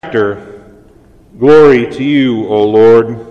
Glory to you, O Lord.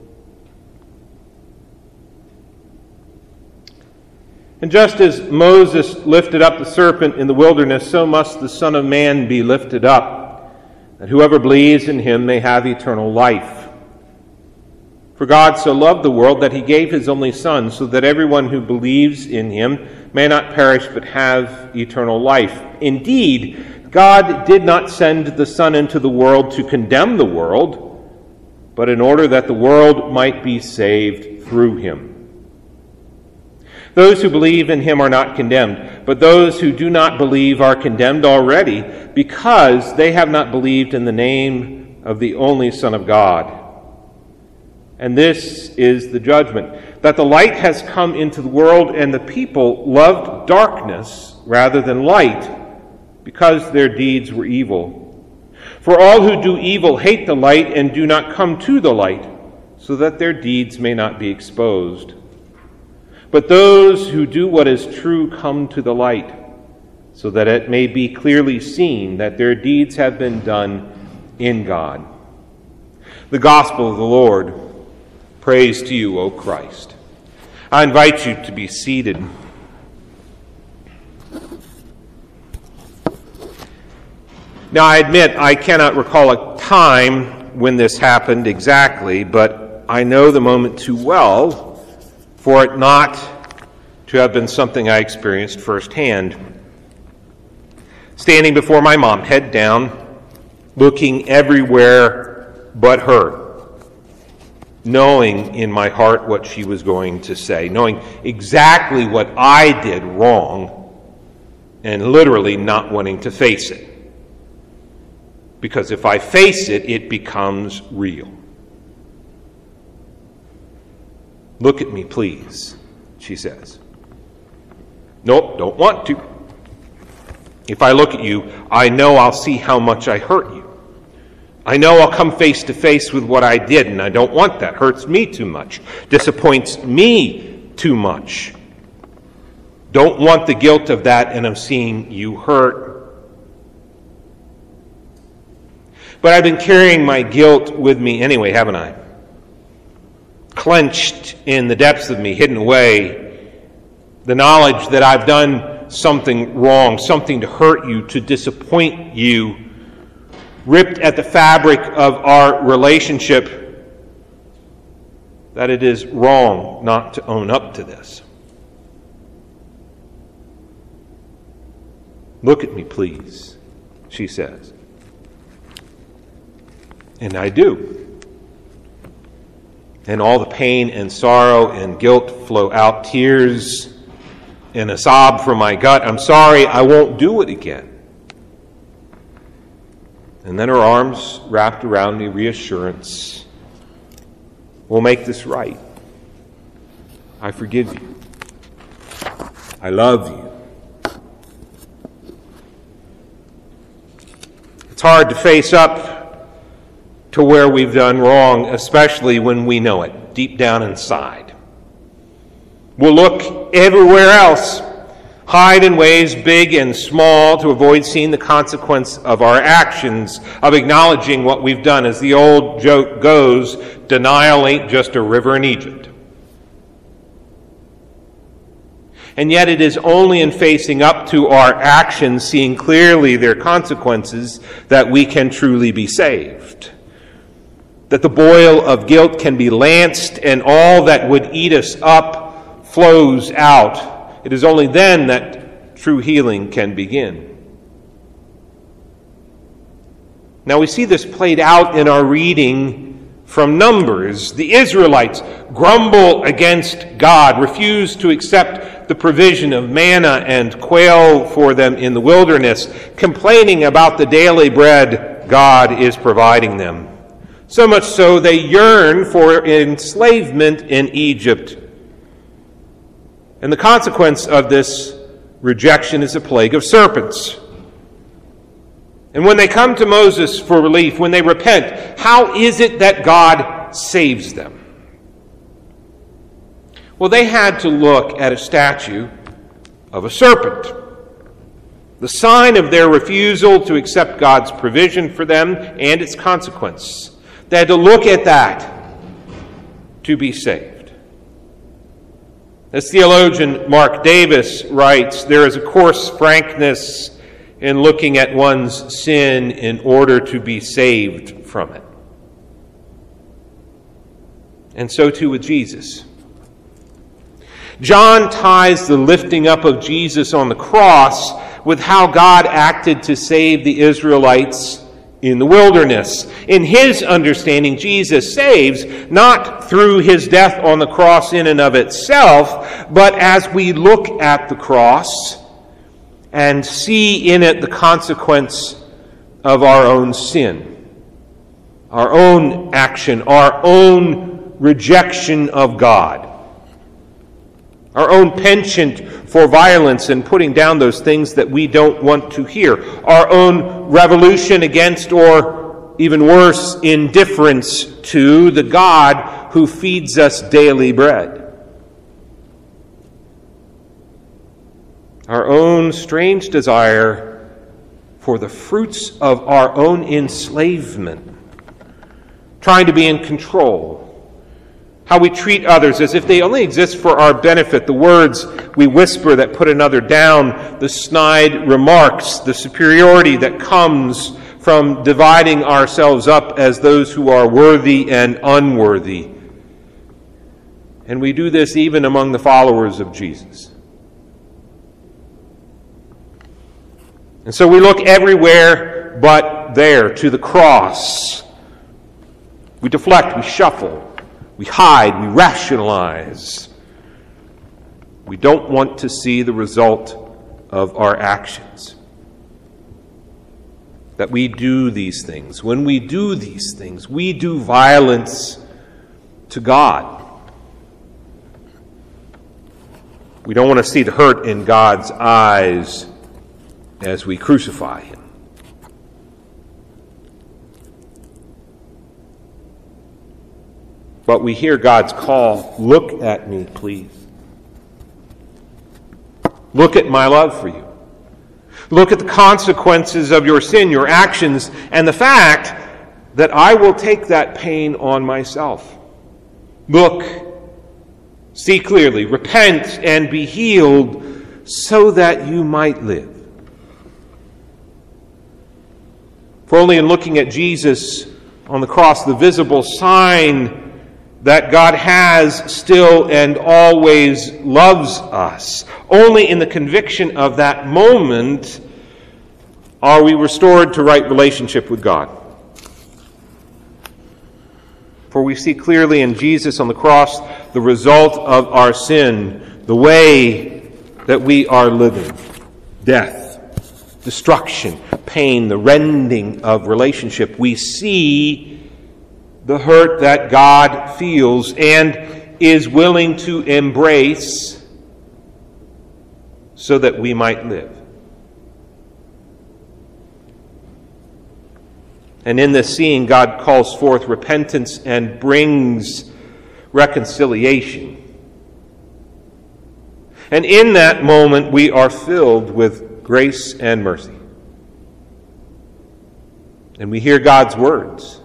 And just as Moses lifted up the serpent in the wilderness, so must the Son of Man be lifted up, that whoever believes in him may have eternal life. For God so loved the world that he gave his only Son, so that everyone who believes in him may not perish but have eternal life. Indeed, God did not send the Son into the world to condemn the world, but in order that the world might be saved through him. Those who believe in him are not condemned, but those who do not believe are condemned already, because they have not believed in the name of the only Son of God. And this is the judgment, that the light has come into the world, and the people loved darkness rather than light, because their deeds were evil. For all who do evil hate the light and do not come to the light, so that their deeds may not be exposed. But those who do what is true come to the light, so that it may be clearly seen that their deeds have been done in God. The Gospel of the Lord. Praise to you, O Christ. I invite you to be seated. Now, I admit I cannot recall a time when this happened exactly, but I know the moment too well for it not to have been something I experienced firsthand. Standing before my mom, head down, looking everywhere but her, knowing in my heart what she was going to say, knowing exactly what I did wrong, and literally not wanting to face it. Because if I face it, it becomes real. Look at me, please, she says. Nope, don't want to. If I look at you, I know I'll see how much I hurt you. I know I'll come face to face with what I did, and I don't want that. Hurts me too much. Disappoints me too much. Don't want the guilt of that, and I'm seeing you hurt. But I've been carrying my guilt with me anyway, haven't I? Clenched in the depths of me, hidden away. The knowledge that I've done something wrong, something to hurt you, to disappoint you, ripped at the fabric of our relationship, that it is wrong not to own up to this. Look at me, please, she says. And I do. And all the pain and sorrow and guilt flow out, tears and a sob from my gut. I'm sorry, I won't do it again. And then her arms wrapped around me, reassurance. We'll make this right. I forgive you. I love you. It's hard to face up to where we've done wrong, especially when we know it deep down inside. We'll look everywhere else, hide in ways big and small to avoid seeing the consequence of our actions, of acknowledging what we've done. As the old joke goes, denial ain't just a river in Egypt. And yet it is only in facing up to our actions, seeing clearly their consequences, that we can truly be saved. That the boil of guilt can be lanced and all that would eat us up flows out. It is only then that true healing can begin. Now we see this played out in our reading from Numbers. The Israelites grumble against God, refuse to accept the provision of manna and quail for them in the wilderness, complaining about the daily bread God is providing them. So much so they yearn for enslavement in Egypt. And the consequence of this rejection is a plague of serpents. And when they come to Moses for relief, when they repent, how is it that God saves them? Well, they had to look at a statue of a serpent. the sign of their refusal to accept God's provision for them and its consequence. They had to look at that to be saved. As theologian Mark Davis writes, there is a coarse frankness in looking at one's sin in order to be saved from it. And so too with Jesus. John ties the lifting up of Jesus on the cross with how God acted to save the Israelites in the wilderness. In his understanding, Jesus saves not through his death on the cross in and of itself, but as we look at the cross and see in it the consequence of our own sin, our own action, our own rejection of God, our own penchant for violence and putting down those things that we don't want to hear, our own revolution against, or even worse, indifference to the God who feeds us daily bread. Our own strange desire for the fruits of our own enslavement, trying to be in control, how we treat others as if they only exist for our benefit, the words we whisper that put another down, the snide remarks, the superiority that comes from dividing ourselves up as those who are worthy and unworthy. And we do this even among the followers of Jesus. And so we look everywhere but there, to the cross. We deflect, we shuffle, we hide, we rationalize. We don't want to see the result of our actions. That we do these things. When we do these things, we do violence to God. We don't want to see the hurt in God's eyes as we crucify him. But we hear God's call, look at me, please. Look at my love for you. Look at the consequences of your sin, your actions, and the fact that I will take that pain on myself. Look, see clearly, repent and be healed so that you might live. For only in looking at Jesus on the cross, the visible sign that God has still and always loves us, only in the conviction of that moment are we restored to right relationship with God. For we see clearly in Jesus on the cross the result of our sin, the way that we are living. Death, destruction, pain, the rending of relationship. We see the hurt that God feels and is willing to embrace so that we might live. And in this seeing, God calls forth repentance and brings reconciliation. And in that moment, we are filled with grace and mercy. And we hear God's words.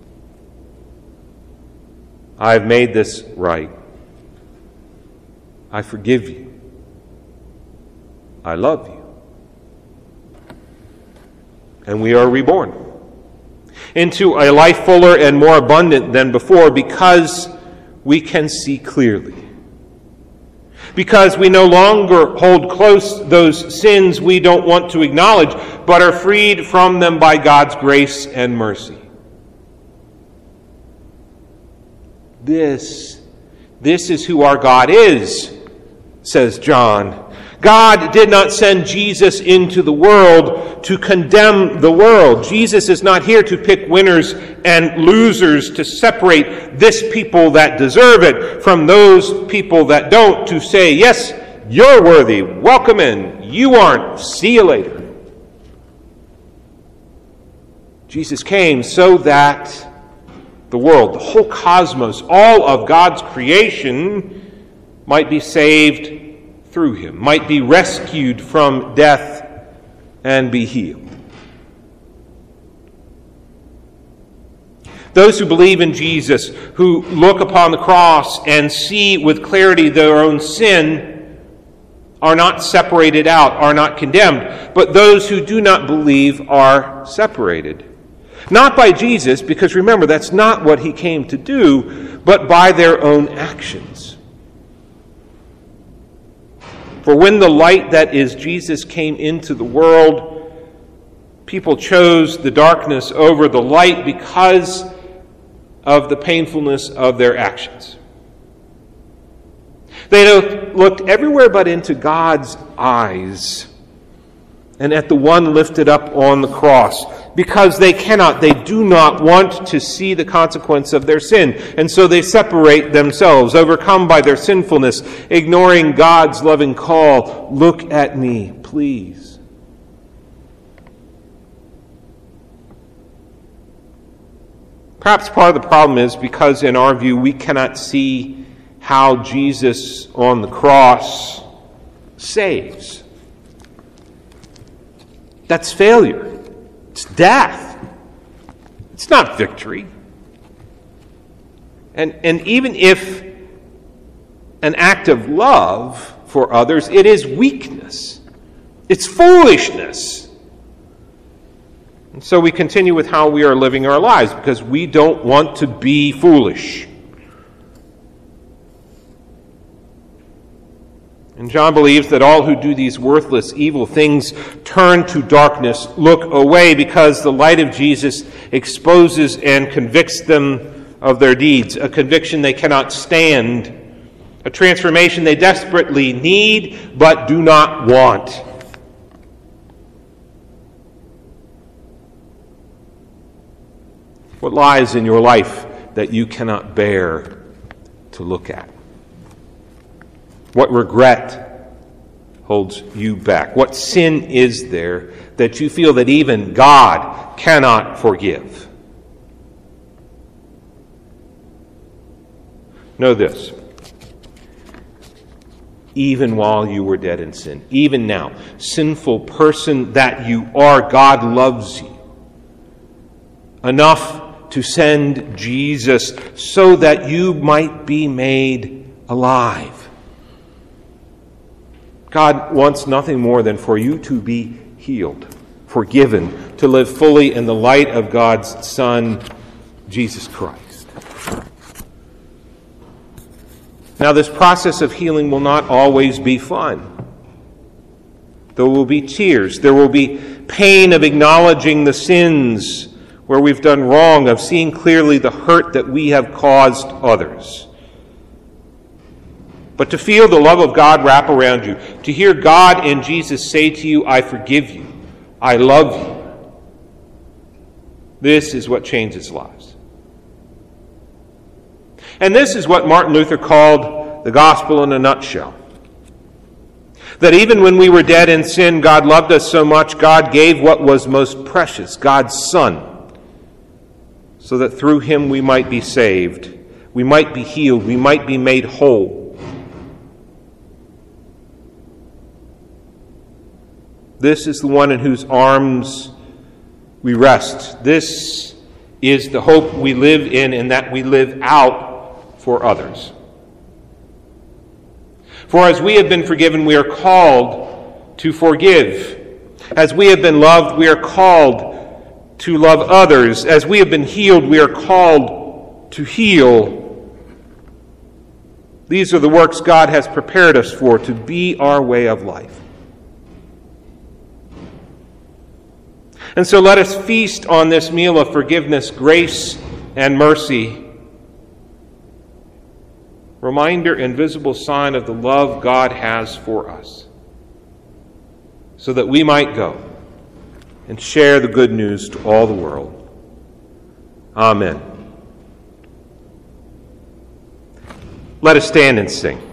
I have made this right. I forgive you. I love you. And we are reborn into a life fuller and more abundant than before because we can see clearly. Because we no longer hold close those sins we don't want to acknowledge, but are freed from them by God's grace and mercy. This is who our God is, says John. God did not send Jesus into the world to condemn the world. Jesus is not here to pick winners and losers, to separate this people that deserve it from those people that don't, to say, yes, you're worthy, welcome in, you aren't, see you later. Jesus came so that the world, the whole cosmos, all of God's creation might be saved through him, might be rescued from death and be healed. Those who believe in Jesus, who look upon the cross and see with clarity their own sin, are not separated out, are not condemned. But those who do not believe are separated. Not by Jesus, because remember, that's not what he came to do, but by their own actions. For when the light that is Jesus came into the world, people chose the darkness over the light because of the painfulness of their actions. They looked everywhere but into God's eyes and at the one lifted up on the cross, because they do not want to see the consequence of their sin. And so they separate themselves, overcome by their sinfulness, ignoring God's loving call, "Look at me, please." Perhaps part of the problem is because, in our view, we cannot see how Jesus on the cross saves. That's failure. It's death. It's not victory. And even if an act of love for others, it is weakness. It's foolishness. And so we continue with how we are living our lives because we don't want to be foolish. And John believes that all who do these worthless, evil things turn to darkness, look away, because the light of Jesus exposes and convicts them of their deeds, a conviction they cannot stand, a transformation they desperately need but do not want. What lies in your life that you cannot bear to look at? What regret holds you back? What sin is there that you feel that even God cannot forgive? Know this. Even while you were dead in sin, even now, sinful person that you are, God loves you enough to send Jesus so that you might be made alive. God wants nothing more than for you to be healed, forgiven, to live fully in the light of God's Son, Jesus Christ. Now, this process of healing will not always be fun. There will be tears. There will be pain of acknowledging the sins where we've done wrong, of seeing clearly the hurt that we have caused others. But to feel the love of God wrap around you, to hear God and Jesus say to you, "I forgive you, I love you," this is what changes lives. And this is what Martin Luther called the gospel in a nutshell. That even when we were dead in sin, God loved us so much, God gave what was most precious, God's Son, so that through him we might be saved, we might be healed, we might be made whole. This is the one in whose arms we rest. This is the hope we live in and that we live out for others. For as we have been forgiven, we are called to forgive. As we have been loved, we are called to love others. As we have been healed, we are called to heal. These are the works God has prepared us for, to be our way of life. And so let us feast on this meal of forgiveness, grace, and mercy. Reminder and visible sign of the love God has for us, so that we might go and share the good news to all the world. Amen. Let us stand and sing.